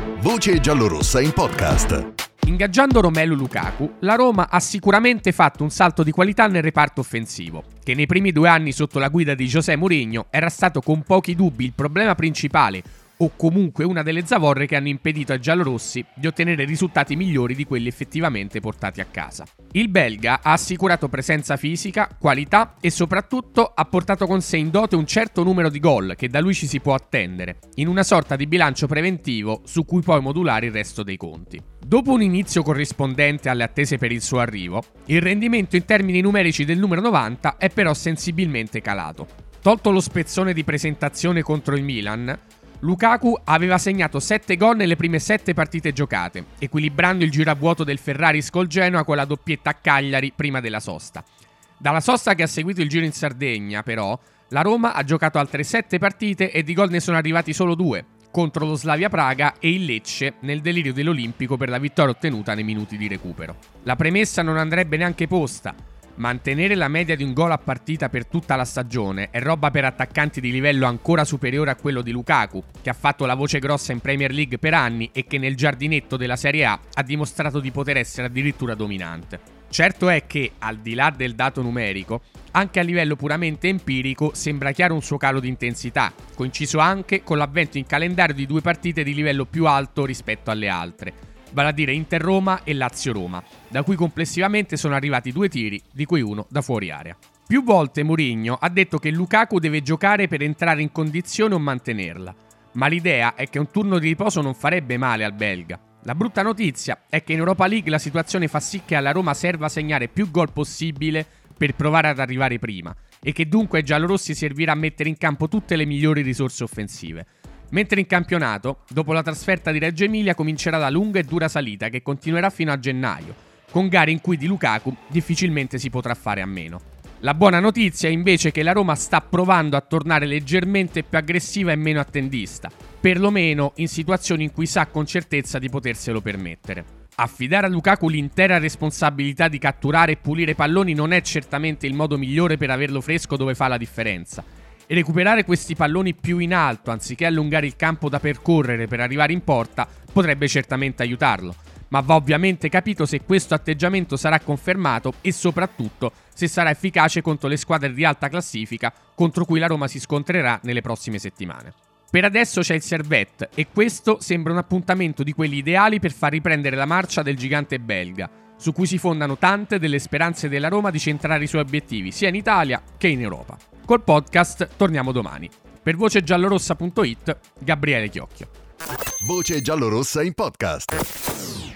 Voce giallorossa in podcast. Ingaggiando Romelu Lukaku, la Roma ha sicuramente fatto un salto di qualità nel reparto offensivo, che nei primi 2 anni sotto la guida di José Mourinho era stato con pochi dubbi il problema principale, o comunque una delle zavorre che hanno impedito ai giallorossi di ottenere risultati migliori di quelli effettivamente portati a casa. Il belga ha assicurato presenza fisica, qualità e soprattutto ha portato con sé in dote un certo numero di gol che da lui ci si può attendere, in una sorta di bilancio preventivo su cui poi modulare il resto dei conti. Dopo un inizio corrispondente alle attese per il suo arrivo, il rendimento in termini numerici del numero 90 è però sensibilmente calato. Tolto lo spezzone di presentazione contro il Milan, Lukaku aveva segnato 7 gol nelle prime 7 partite giocate, equilibrando il giravuoto del Ferraris col Genoa con la doppietta a Cagliari prima della sosta. Dalla sosta che ha seguito il giro in Sardegna, però, la Roma ha giocato altre 7 partite e di gol ne sono arrivati solo 2, contro lo Slavia Praga e il Lecce nel delirio dell'Olimpico per la vittoria ottenuta nei minuti di recupero. La premessa non andrebbe neanche posta. Mantenere la media di un gol a partita per tutta la stagione è roba per attaccanti di livello ancora superiore a quello di Lukaku, che ha fatto la voce grossa in Premier League per anni e che nel giardinetto della Serie A ha dimostrato di poter essere addirittura dominante. Certo è che, al di là del dato numerico, anche a livello puramente empirico sembra chiaro un suo calo di intensità, coinciso anche con l'avvento in calendario di 2 partite di livello più alto rispetto alle altre, vale a dire Inter-Roma e Lazio-Roma, da cui complessivamente sono arrivati 2 tiri, di cui uno da fuori area. Più volte Mourinho ha detto che Lukaku deve giocare per entrare in condizione o mantenerla, ma l'idea è che un turno di riposo non farebbe male al belga. La brutta notizia è che in Europa League la situazione fa sì che alla Roma serva segnare più gol possibile per provare ad arrivare prima, e che dunque ai giallorossi servirà a mettere in campo tutte le migliori risorse offensive. Mentre in campionato, dopo la trasferta di Reggio Emilia, comincerà la lunga e dura salita che continuerà fino a gennaio, con gare in cui di Lukaku difficilmente si potrà fare a meno. La buona notizia è invece che la Roma sta provando a tornare leggermente più aggressiva e meno attendista, perlomeno in situazioni in cui sa con certezza di poterselo permettere. Affidare a Lukaku l'intera responsabilità di catturare e pulire palloni non è certamente il modo migliore per averlo fresco dove fa la differenza. E recuperare questi palloni più in alto, anziché allungare il campo da percorrere per arrivare in porta, potrebbe certamente aiutarlo. Ma va ovviamente capito se questo atteggiamento sarà confermato e soprattutto se sarà efficace contro le squadre di alta classifica contro cui la Roma si scontrerà nelle prossime settimane. Per adesso c'è il Servette e questo sembra un appuntamento di quelli ideali per far riprendere la marcia del gigante belga, su cui si fondano tante delle speranze della Roma di centrare i suoi obiettivi sia in Italia che in Europa. Col podcast torniamo domani. Per vocegiallorossa.it, Gabriele Chiocchio. Voce giallorossa in podcast.